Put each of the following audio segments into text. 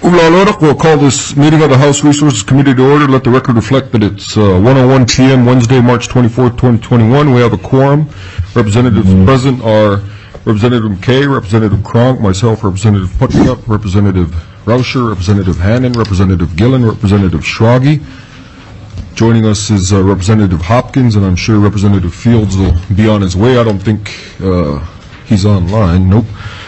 We'll call this meeting of the House Resources Committee to order. Let the record reflect that it's 1:01 p.m. Wednesday, March 24th, 2021. We have a quorum. Representatives present are Representative McKay, Representative Cronk, myself, Representative Putnam, Representative Rauscher, Representative Hannan, Representative Gillen, Representative Schrage. Joining us is Representative Hopkins, and I'm sure Representative Fields will be on his way. I don't think he's online. Nope.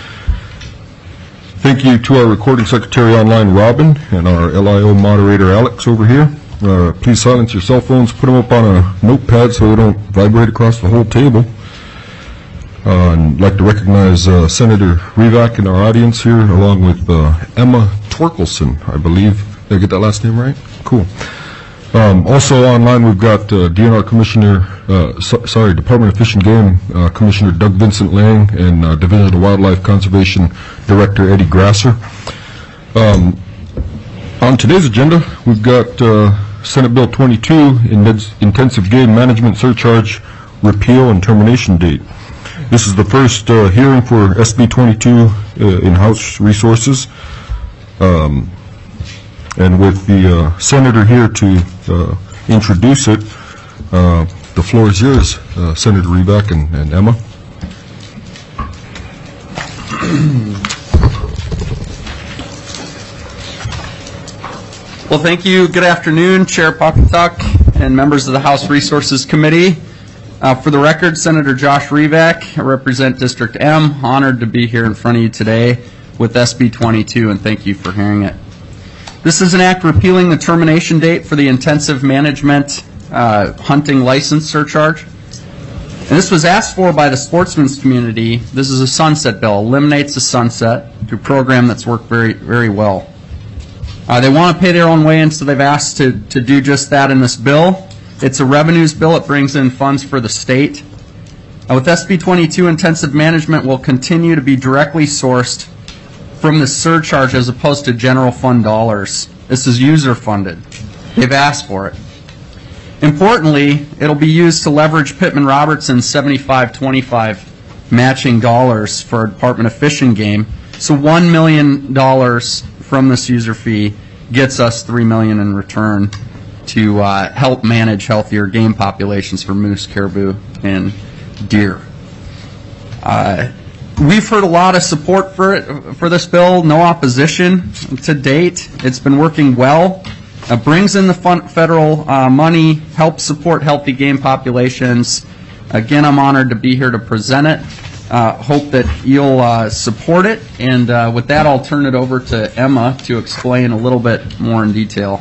Thank you to our recording secretary online, Robin, and our LIO moderator, Alex, over here. Please silence your cell phones. Put them up on a notepad so they don't vibrate across the whole table. I'd like to recognize Senator Rivak in our audience here, along with Emma Torkelson, I believe. Did I get that last name right? Cool. Also online, we've got DNR Commissioner, Department of Fish and Game Commissioner Doug Vincent Lang and Division of Wildlife Conservation Director Eddie Grasser. On today's agenda, we've got Senate Bill 22, Intensive Game Management Surcharge Repeal and Termination Date. This is the first hearing for SB 22 in House Resources. And with the senator here to introduce it, the floor is yours, Senator Rivak and Emma. Well, thank you. Good afternoon, Chair Pawcatuck and members of the House Resources Committee. For the record, Senator Josh Rivak, I represent District M. Honored to be here in front of you today with SB 22, and thank you for hearing it. This is an act repealing the termination date for the intensive management hunting license surcharge. And this was asked for by the sportsman's community. This is a sunset bill, eliminates the sunset to a program that's worked very, very well. They want to pay their own way, and so they've asked to do just that in this bill. It's a revenues bill. It brings in funds for the state. With SB 22, intensive management will continue to be directly sourced from the surcharge as opposed to general fund dollars. This is user funded. They've asked for it. Importantly, it'll be used to leverage Pittman Robertson's 75-25 matching dollars for our Department of Fish and Game. So $1 million from this user fee gets us $3 million in return to help manage healthier game populations for moose, caribou, and deer. We've heard a lot of support for this bill, no opposition to date. It's been working well. Brings in the federal money, helps support healthy game populations. Again, I'm honored to be here to present it. Hope that you'll support it. And with that, I'll turn it over to Emma to explain a little bit more in detail.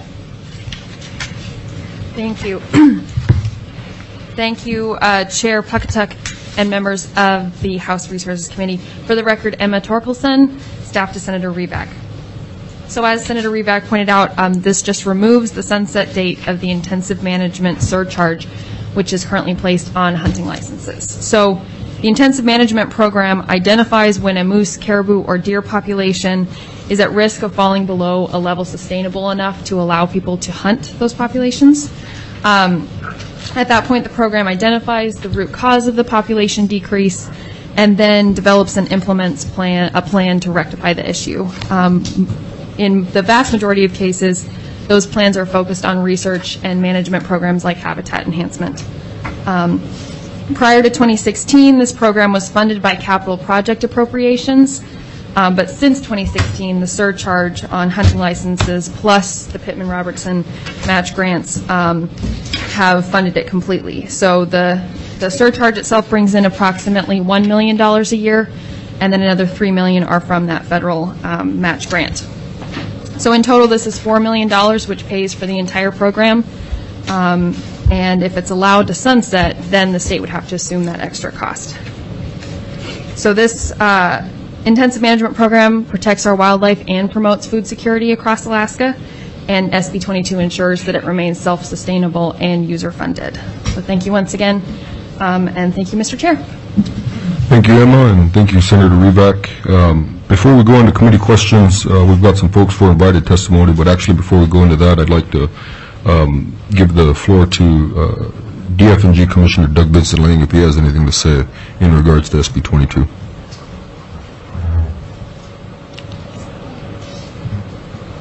Thank you. Thank you, Chair Pawcatuck and members of the House Resources Committee. For the record, Emma Torkelson, staff to Senator Rivak. So as Senator Rivak pointed out, this just removes the sunset date of the intensive management surcharge, which is currently placed on hunting licenses. So the intensive management program identifies when a moose, caribou, or deer population is at risk of falling below a level sustainable enough to allow people to hunt those populations. At that point, the program identifies the root cause of the population decrease and then develops and implements a plan to rectify the issue. In the vast majority of cases, those plans are focused on research and management programs like habitat enhancement. Prior to 2016, this program was funded by capital project appropriations, but since 2016, the surcharge on hunting licenses plus the Pittman Robertson match grants have funded it completely. So the surcharge itself brings in approximately $1 million a year, and then another $3 million are from that federal match grant. So in total, this is $4 million, which pays for the entire program. And if it's allowed to sunset, then the state would have to assume that extra cost. So this intensive management program protects our wildlife and promotes food security across Alaska, and SB 22 ensures that it remains self-sustainable and user-funded. So thank you once again, and thank you, Mr. Chair. Thank you, Emma, and thank you, Senator Rivak. Before we go into committee questions, we've got some folks for invited testimony, but actually before we go into that, I'd like to give the floor to DF&G Commissioner Doug Vincent Lang if he has anything to say in regards to SB 22.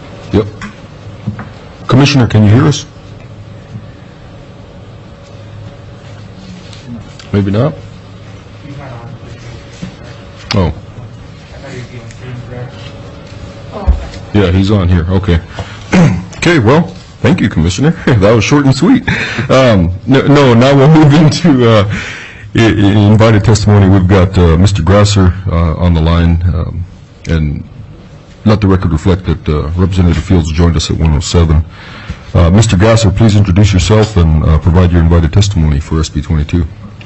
Commissioner, can you hear us? Maybe not. Oh. Yeah, he's on here. Okay. Okay, well, thank you, Commissioner. That was short and sweet. No, now we'll move into invited testimony. We've got Mr. Grasser on the line, and let the record reflect that Representative Fields joined us at 1:07. Mr. Grasser, please introduce yourself and provide your invited testimony for SB 22.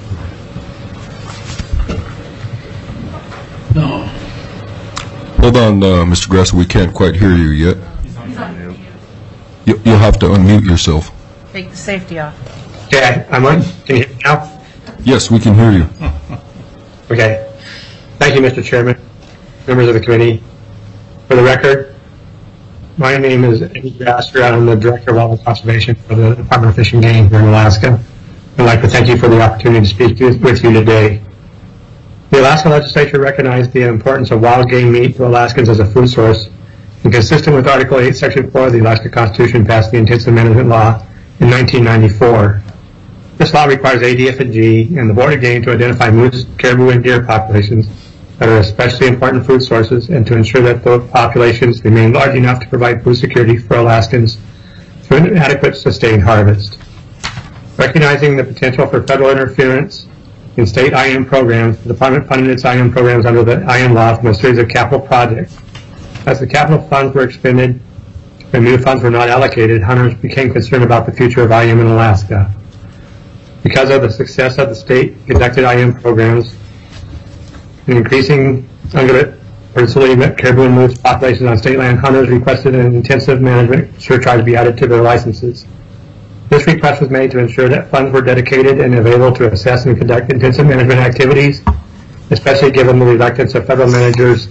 No. Hold on, Mr. Grasser, we can't quite hear you yet. You'll have to unmute yourself. Take the safety off. Okay, I'm on. Can you hear me now? Yes, we can hear you. Okay. Thank you, Mr. Chairman, members of the committee. For the record, my name is Eddie Grasser. I'm the Director of Wildlife Conservation for the Department of Fish and Game here in Alaska. I'd like to thank you for the opportunity to speak with you today. The Alaska Legislature recognized the importance of wild game meat to Alaskans as a food source, and consistent with Article 8, Section 4 of the Alaska Constitution, passed the Intensive Management Law in 1994. This law requires ADF&G and the Board of Game to identify moose, caribou, and deer populations that are especially important food sources and to ensure that those populations remain large enough to provide food security for Alaskans through an adequate sustained harvest. Recognizing the potential for federal interference in state IM programs, the Department funded its IM programs under the IM law from a series of capital projects. As the capital funds were expended and new funds were not allocated, hunters became concerned about the future of IM in Alaska. Because of the success of the state-conducted IM programs, and increasing uncontrolled caribou and moose populations on state land, hunters requested an intensive management surcharge be added to their licenses. This request was made to ensure that funds were dedicated and available to assess and conduct intensive management activities, especially given the reluctance of federal managers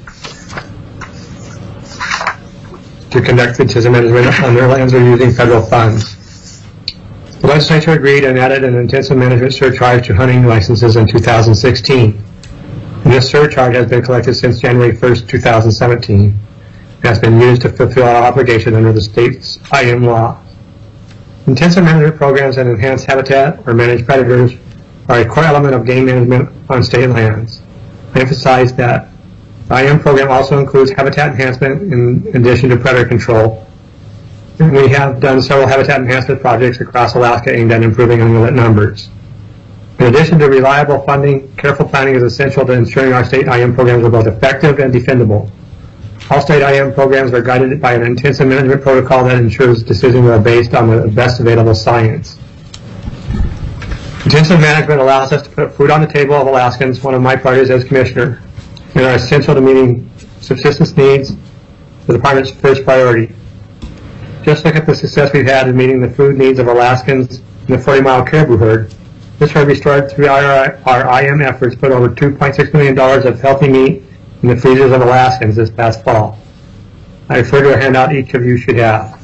to conduct intensive management on their lands or using federal funds. The legislature agreed and added an intensive management surcharge to hunting licenses in 2016. And this surcharge has been collected since January 1st, 2017, and has been used to fulfill our obligation under the state's IM law. Intensive management programs that enhance habitat or manage predators are a core element of game management on state lands. I emphasize that the IM program also includes habitat enhancement in addition to predator control. And we have done several habitat enhancement projects across Alaska aimed at improving ungulate numbers. In addition to reliable funding, careful planning is essential to ensuring our state IM programs are both effective and defendable. All state IM programs are guided by an intensive management protocol that ensures decisions are based on the best available science. Intensive management allows us to put food on the table of Alaskans, one of my priorities as Commissioner, and are essential to meeting subsistence needs, the Department's first priority. Just look at the success we've had in meeting the food needs of Alaskans in the 40-mile caribou herd. This herd restored through our IM efforts put over $2.6 million of healthy meat in the freezers of Alaskans this past fall. I refer to a handout each of you should have.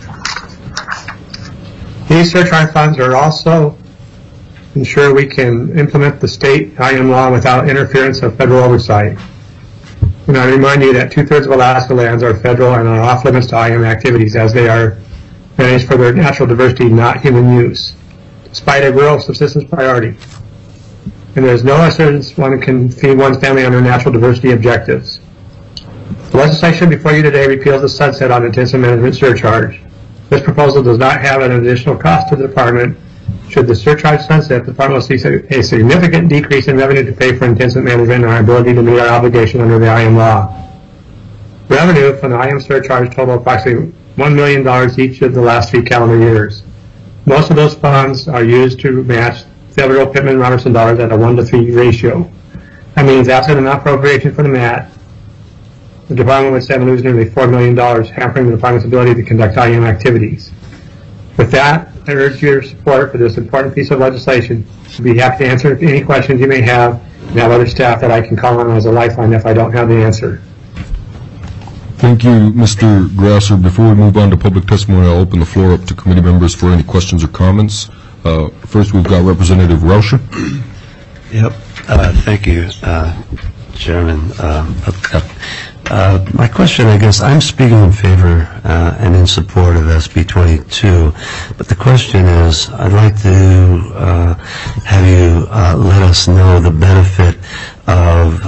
These surcharge funds are also ensure we can implement the state IM law without interference of federal oversight. And I remind you that 2/3 of Alaska lands are federal and are off limits to IM activities as they are managed for their natural diversity, not human use, despite a rural subsistence priority. And there is no assurance one can feed one's family under natural diversity objectives. The legislation before you today repeals the sunset on intensive management surcharge. This proposal does not have an additional cost to the Department. Should the surcharge sunset, the Department will see a significant decrease in revenue to pay for intensive management and our ability to meet our obligation under the IM law. Revenue from the IM surcharge total approximately $1 million each of the last 3 calendar years. Most of those funds are used to match federal Pittman-Robertson dollars at a 1-to-3 ratio. That means absent an appropriation for the MAT, the Department would stand to lose nearly $4 million, hampering the Department's ability to conduct IM activities. With that, I urge your support for this important piece of legislation. I'd be happy to answer any questions you may have and have other staff that I can call on as a lifeline if I don't have the answer. Thank you, Mr. Grasser. Before we move on to public testimony, I'll open the floor up to committee members for any questions or comments. First, we've got Representative Rauscher. Yep. Thank you, Chairman. My question, I guess, I'm speaking in favor and in support of SB 22, but the question is, I'd like to have you let us know the benefit of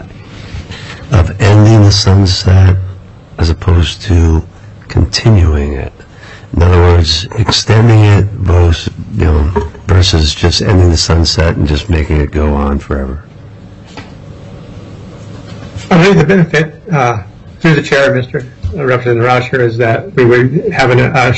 ending the sunset as opposed to continuing it. In other words, extending it both, versus just ending the sunset and just making it go on forever. I think the benefit, through the chair, Mr. Representative Rauscher, is that we would have a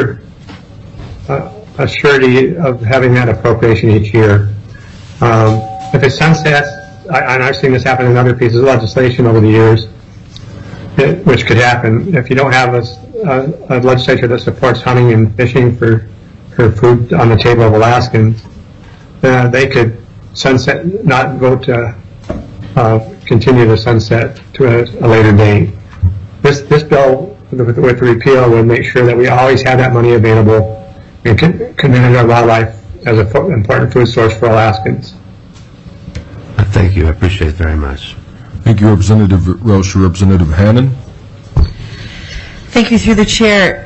surety of having that appropriation each year. If it sunsets, and I've seen this happen in other pieces of legislation over the years, which could happen if you don't have a legislature that supports hunting and fishing for food on the table of Alaskans. They could sunset, not vote to continue the sunset to a later date. This bill with the repeal would make sure that we always have that money available and can manage our wildlife as an important food source for Alaskans. Thank you. I appreciate it very much. Thank you, Representative Rauscher. Representative Hannan. Thank you, through the chair.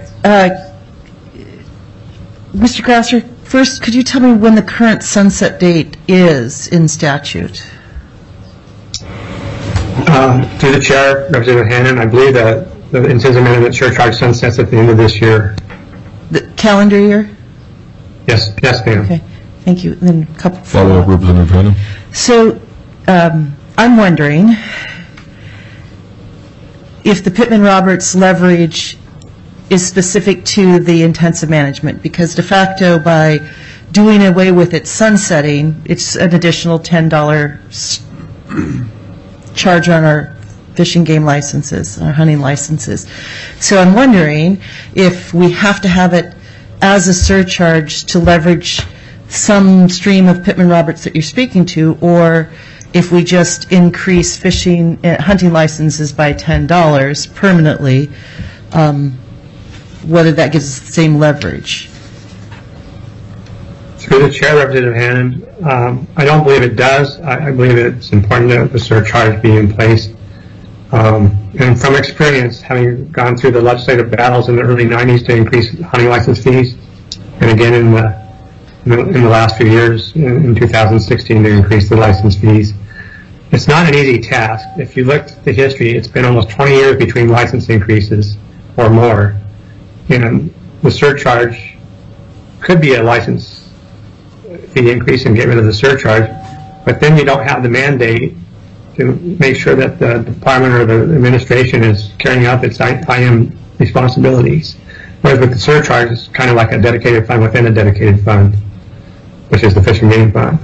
Mr. Grasser, first, could you tell me when the current sunset date is in statute? Through the chair, Representative Hannan, I believe that the intensive management surcharge sunsets at the end of this year. The calendar year? Yes, ma'am. Okay, thank you. And then a couple Follow-up, Representative Hannan. So, I'm wondering if the Pittman-Roberts leverage is specific to the intensive management, because de facto, by doing away with its sunsetting, it's an additional $10 charge on our fishing game licenses, our hunting licenses. So I'm wondering if we have to have it as a surcharge to leverage some stream of Pittman-Roberts that you're speaking to, or if we just increase fishing, hunting licenses by $10 permanently, whether that gives us the same leverage. Through the chair, Representative Hannan, I don't believe it does. I believe it's important that the surcharge be in place. And from experience, having gone through the legislative battles in the early 90s to increase hunting license fees, and again in the last few years, in 2016, to increase the license fees, it's not an easy task. If you look at the history, it's been almost 20 years between license increases or more. And the surcharge could be a license fee increase and get rid of the surcharge, but then you don't have the mandate to make sure that the department or the administration is carrying out its IM responsibilities. Whereas with the surcharge, it's kind of like a dedicated fund within a dedicated fund, which is the Fish and Game Fund.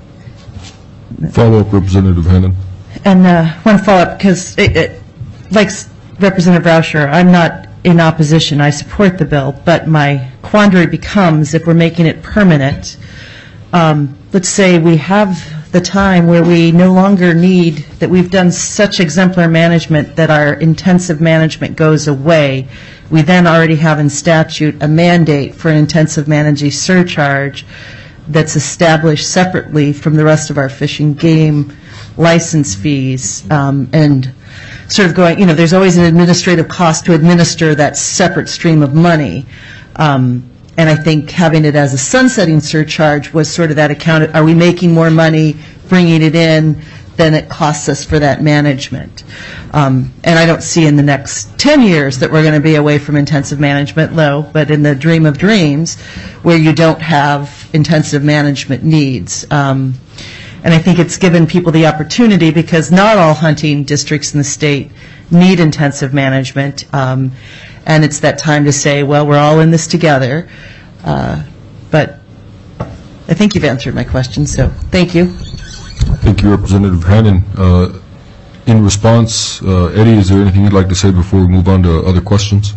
Follow-up, Representative Hannan. And I want to follow up because, like Representative Rauscher, I'm not in opposition. I support the bill, but my quandary becomes, if we're making it permanent, let's say we have the time where we no longer need, that we've done such exemplar management that our intensive management goes away. We then already have in statute a mandate for an intensive managing surcharge that's established separately from the rest of our fish and game license fees, and sort of going, there's always an administrative cost to administer that separate stream of money. And I think having it as a sunsetting surcharge was sort of that account. Are we making more money bringing it in than it costs us for that management? And I don't see in the next 10 years that we're going to be away from intensive management, but in the dream of dreams where you don't have intensive management needs. And I think it's given people the opportunity, because not all hunting districts in the state need intensive management. And it's that time to say, well, we're all in this together. But I think you've answered my question, so thank you. Thank you, Representative Hannan. In response, Eddie, is there anything you'd like to say before we move on to other questions?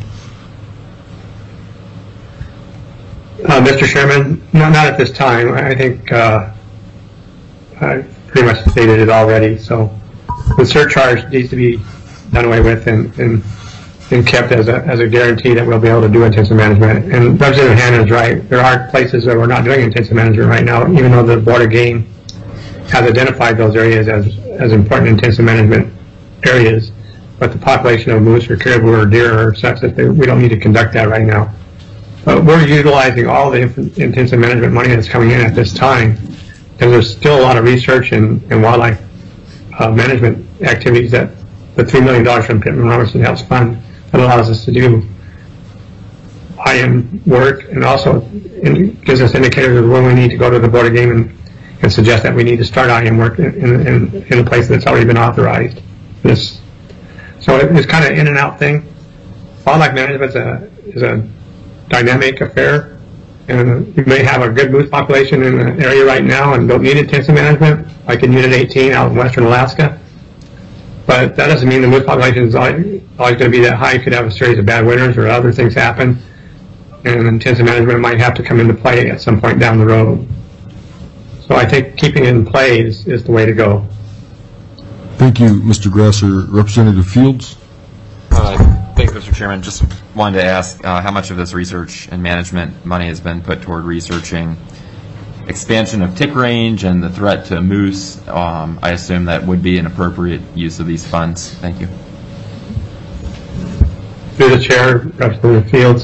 Mr. Chairman, not at this time. I think I pretty much stated it already. So the surcharge needs to be done away with and kept as a guarantee that we'll be able to do intensive management. And Representative Hannan is right. There are places where we're not doing intensive management right now, even though the Board of Game has identified those areas as important intensive management areas. but the population of moose or caribou or deer are such that we don't need to conduct that right now. But we're utilizing all the intensive management money that's coming in at this time, because there's still a lot of research and wildlife management activities that the $3 million from Pittman Robertson Health Fund that allows us to do IM work, and also gives us indicators of when we need to go to the Board of Game and suggest that we need to start IM work in a place that's already been authorized. So it's kind of an in and out thing. Wildlife management is a dynamic affair, and you may have a good moose population in an area right now and don't need intensive management, like in Unit 18 out in western Alaska. But that doesn't mean the moose population is always going to be that high. You could have a series of bad winters or other things happen, and intensive management might have to come into play at some point down the road. So I think keeping it in play is the way to go. Thank you, Mr. Grasser. Representative Fields? Thanks, Mr. Chairman. Just wanted to ask how much of this research and management money has been put toward researching expansion of tick range and the threat to moose. I assume that would be an appropriate use of these funds. Thank you. Through the chair, Representative Fields,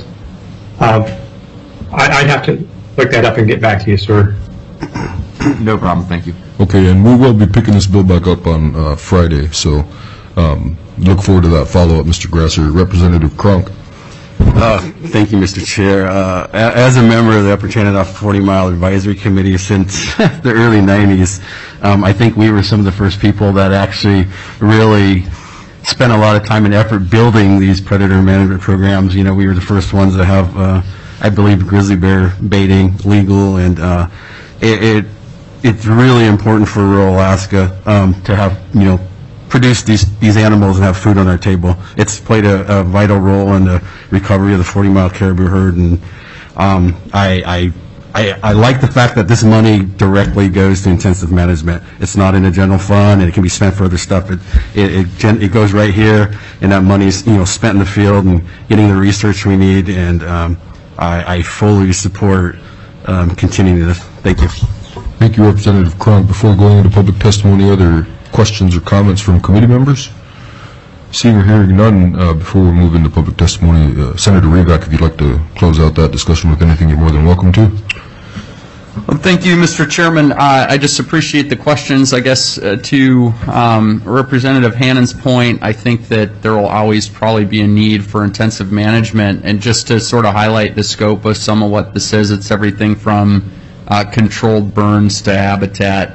I'd have to look that up and get back to you, sir. No problem. Thank you. Okay, and we will be picking this bill back up on Friday, so look forward to that follow-up, Mr. Grasser. Representative Cronk. Thank you, Mr. Chair. As a member of the Upper Canada 40 Mile Advisory Committee since the early 90s, I think we were some of the first people that actually really spent a lot of time and effort building these predator management programs. You know, we were the first ones to have, I believe, grizzly bear baiting legal, and it's really important for rural Alaska to have, produce these animals and have food on our table. It's played a vital role in the recovery of the 40-mile caribou herd, and I like the fact that this money directly goes to intensive management. It's not in a general fund, and it can be spent for other stuff. It goes right here, and that money is spent in the field and getting the research we need, and I fully support continuing this. Thank you. Thank you, Representative Cronk. Before going into public testimony, other questions or comments from committee members? Seeing or hearing none, before we move into public testimony, Senator Rybak, if you'd like to close out that discussion with anything, you're more than welcome to. Well, thank you, Mr. Chairman. I just appreciate the questions. I guess to Representative Hannon's point, I think that there will always probably be a need for intensive management, and just to sort of highlight the scope of some of what this is, it's everything from controlled burns to habitat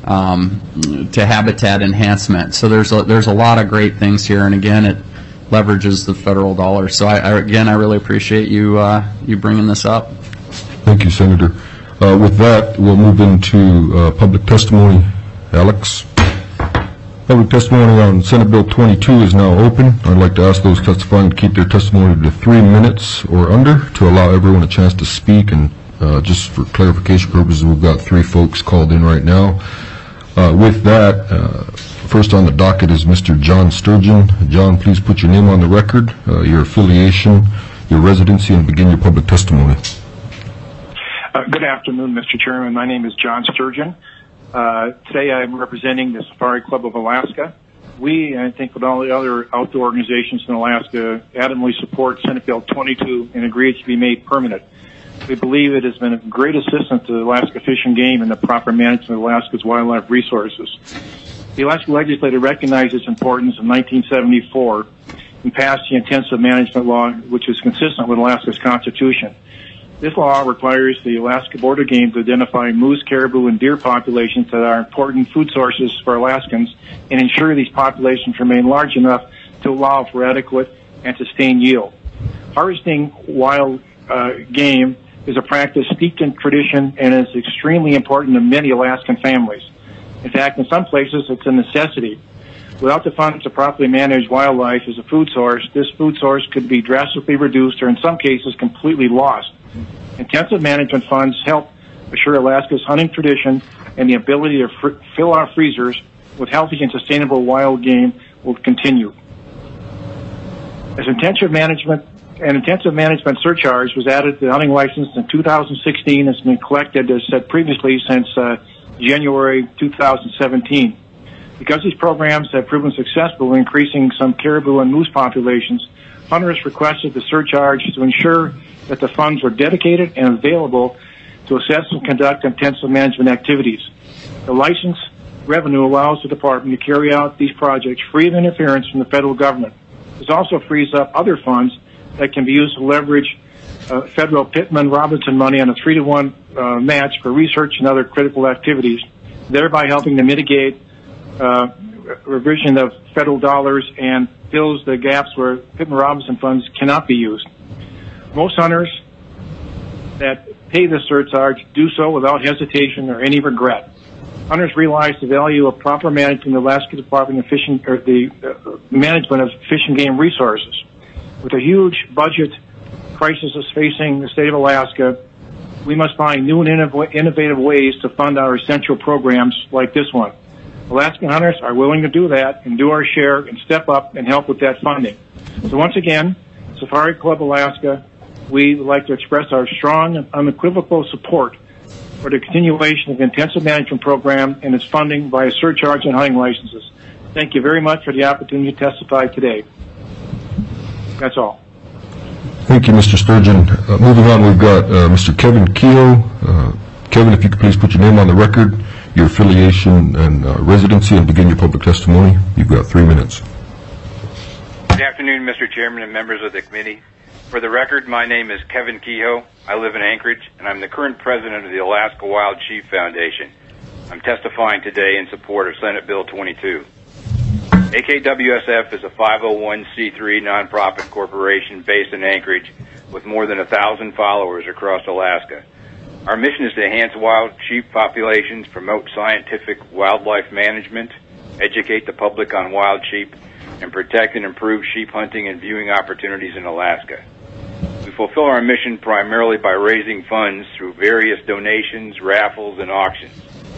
enhancement. So there's a lot of great things here, and again, it leverages the federal dollars. So I really appreciate you bringing this up. Thank you, Senator. With that, we'll move into public testimony. Alex? Public testimony on Senate Bill 22 is now open. I'd like to ask those testifying to keep their testimony to 3 minutes or under to allow everyone a chance to speak. And just for clarification purposes, we've got 3 folks called in right now. With that, first on the docket is Mr. John Sturgeon. John, please put your name on the record, your affiliation, your residency, and begin your public testimony. Good afternoon, Mr. Chairman. My name is John Sturgeon. Today I'm representing the Safari Club of Alaska. We, I think with all the other outdoor organizations in Alaska, adamantly support Senate Bill 22 and agree it should be made permanent. We believe it has been a great assistance to the Alaska Fish and Game in the proper management of Alaska's wildlife resources. The Alaska legislature recognized its importance in 1974 and passed the Intensive Management Law, which is consistent with Alaska's Constitution. This law requires the Alaska Board of Game to identify moose, caribou, and deer populations that are important food sources for Alaskans and ensure these populations remain large enough to allow for adequate and sustained yield. Harvesting wild game is a practice steeped in tradition and is extremely important to many Alaskan families. In fact, in some places, it's a necessity. Without the funds to properly manage wildlife as a food source, this food source could be drastically reduced or in some cases completely lost. Intensive management funds help assure Alaska's hunting tradition and the ability to fill our freezers with healthy and sustainable wild game will continue. As intensive management surcharge was added to the hunting license in 2016. It's been collected, as said previously, since January 2017. Because these programs have proven successful in increasing some caribou and moose populations, hunters requested the surcharge to ensure that the funds were dedicated and available to assess and conduct intensive management activities. The license revenue allows the department to carry out these projects free of interference from the federal government. This also frees up other funds that can be used to leverage federal Pittman-Robertson money on a 3-to-1 match for research and other critical activities, thereby helping to mitigate revision of federal dollars and fills the gaps where Pittman-Robertson funds cannot be used. Most hunters that pay this surcharge do so without hesitation or any regret. Hunters realize the value of proper management in the Alaska Department of Fishing, or the management of fish and game resources. With a huge budget crisis facing the state of Alaska, we must find new and innovative ways to fund our essential programs like this one. Alaskan hunters are willing to do that and do our share and step up and help with that funding. So once again, Safari Club Alaska, we would like to express our strong and unequivocal support for the continuation of the intensive management program and its funding via surcharge and hunting licenses. Thank you very much for the opportunity to testify today. That's all. Thank you, Mr. Sturgeon. Moving on, we've got Mr. Kevin Keogh. Kevin, if you could please put your name on the record, your affiliation and residency, and begin your public testimony. You've got 3 minutes. Good afternoon, Mr. Chairman and members of the committee. For the record, my name is Kevin Keogh. I live in Anchorage, and I'm the current president of the Alaska Wild Sheep Foundation. I'm testifying today in support of Senate Bill 22. AKWSF is a 501c3 nonprofit corporation based in Anchorage with more than 1,000 followers across Alaska. Our mission is to enhance wild sheep populations, promote scientific wildlife management, educate the public on wild sheep, and protect and improve sheep hunting and viewing opportunities in Alaska. We fulfill our mission primarily by raising funds through various donations, raffles, and auctions.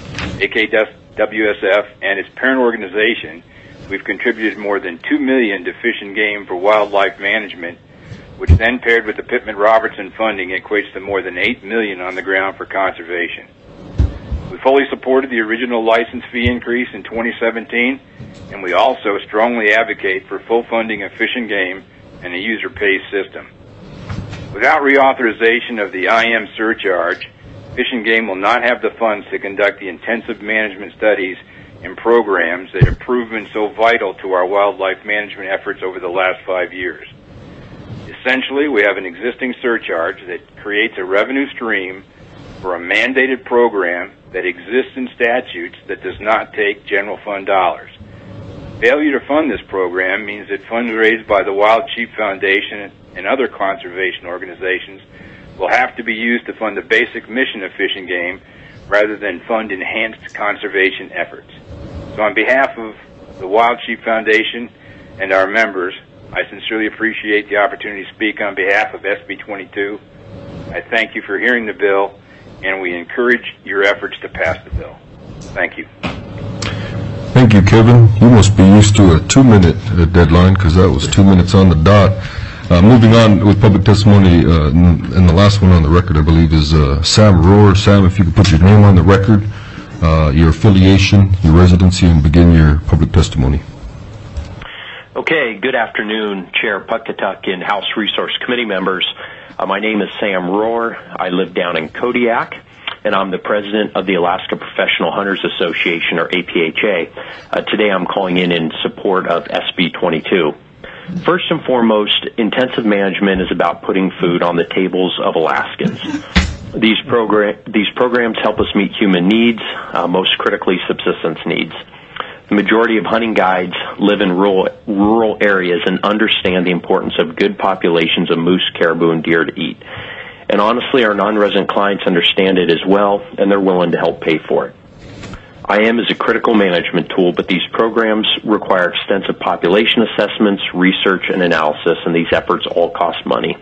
AKWSF and its parent organization, we've contributed more than $2 million to Fish and Game for wildlife management, which then paired with the Pittman-Robertson funding equates to more than $8 million on the ground for conservation. We fully supported the original license fee increase in 2017, and we also strongly advocate for full funding of Fish and Game and a user-pays system. Without reauthorization of the IM surcharge, Fish and Game will not have the funds to conduct the intensive management studies and programs that have proven so vital to our wildlife management efforts over the last 5 years. Essentially, we have an existing surcharge that creates a revenue stream for a mandated program that exists in statutes that does not take general fund dollars. Failure to fund this program means that funds raised by the Wild Sheep Foundation and other conservation organizations will have to be used to fund the basic mission of Fish and Game rather than fund enhanced conservation efforts. So on behalf of the Wild Sheep Foundation and our members, I sincerely appreciate the opportunity to speak on behalf of SB 22. I thank you for hearing the bill, and we encourage your efforts to pass the bill. Thank you. Thank you, Kevin. You must be used to a 2-minute deadline because that was 2 minutes on the dot. Moving on with public testimony, and the last one on the record, I believe, is Sam Rohr. Sam, if you could put your name on the record, your affiliation, your residency, and begin your public testimony. Okay, good afternoon, Chair Puktuck and House Resource Committee members. My name is Sam Rohr. I live down in Kodiak, and I'm the president of the Alaska Professional Hunters Association, or APHA. Today I'm calling in support of SB 22. First and foremost, intensive management is about putting food on the tables of Alaskans. These programs help us meet human needs, most critically subsistence needs. The majority of hunting guides live in rural areas and understand the importance of good populations of moose, caribou, and deer to eat. And honestly, our non-resident clients understand it as well, and they're willing to help pay for it. IM is a critical management tool, but these programs require extensive population assessments, research, and analysis, and these efforts all cost money.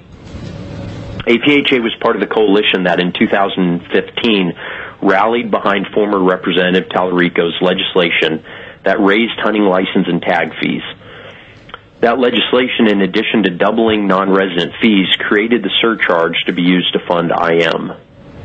APHA was part of the coalition that in 2015 rallied behind former Representative Talarico's legislation that raised hunting license and tag fees. That legislation, in addition to doubling non-resident fees, created the surcharge to be used to fund IM.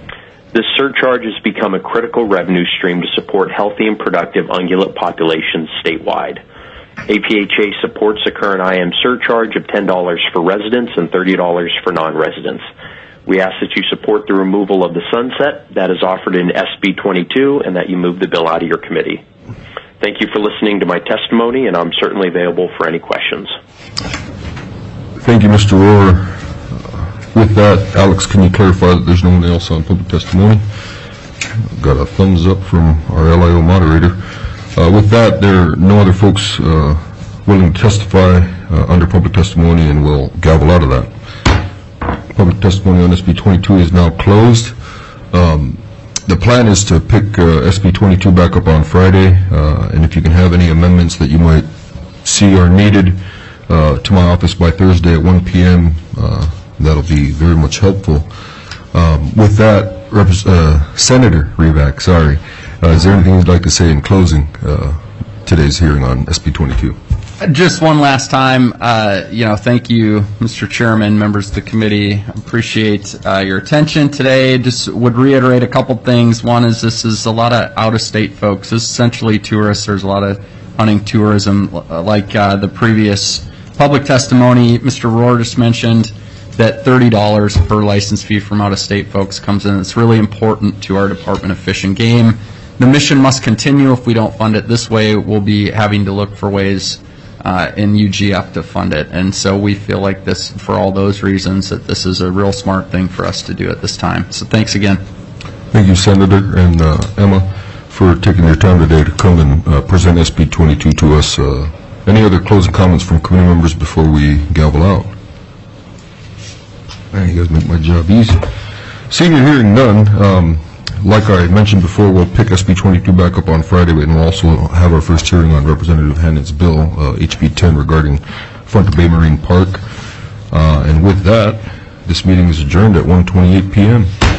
This surcharge has become a critical revenue stream to support healthy and productive ungulate populations statewide. APHA supports the current IM surcharge of $10 for residents and $30 for non-residents. We ask that you support the removal of the sunset that is offered in SB 22 and that you move the bill out of your committee. Thank you for listening to my testimony, and I'm certainly available for any questions. Thank you, Mr. Rohr. With that, Alex, can you clarify that there's no one else on public testimony? Got a thumbs up from our LIO moderator. With that, there are no other folks willing to testify under public testimony, and we'll gavel out of that. Public testimony on SB 22 is now closed. The plan is to pick SB 22 back up on Friday, and if you can have any amendments that you might see are needed to my office by Thursday at 1 p.m., that'll be very much helpful. With that, Senator Rivak, is there anything you'd like to say in closing today's hearing on SB 22? Just one last time, thank you, Mr. Chairman, members of the committee. Appreciate your attention today. Just would reiterate a couple things. One is this is a lot of out-of-state folks. This is essentially tourists. There's a lot of hunting tourism, like the previous public testimony. Mr. Rohr just mentioned that $30 per license fee from out-of-state folks comes in. It's really important to our Department of Fish and Game. The mission must continue. If we don't fund it this way, we'll be having to look for ways in UGF to fund it. And so we feel like this, for all those reasons, that this is a real smart thing for us to do at this time. So thanks again. Thank you, Senator, and Emma, for taking your time today to come and present SB 22 to us. Any other closing comments from committee members before we gavel out? Man, you guys make my job easy. Seeing and hearing none, like I mentioned before, we'll pick SB 22 back up on Friday, and we'll also have our first hearing on Representative Hannon's bill, HB 10, regarding Front Bay Marine Park. And with that, this meeting is adjourned at 1:28 p.m.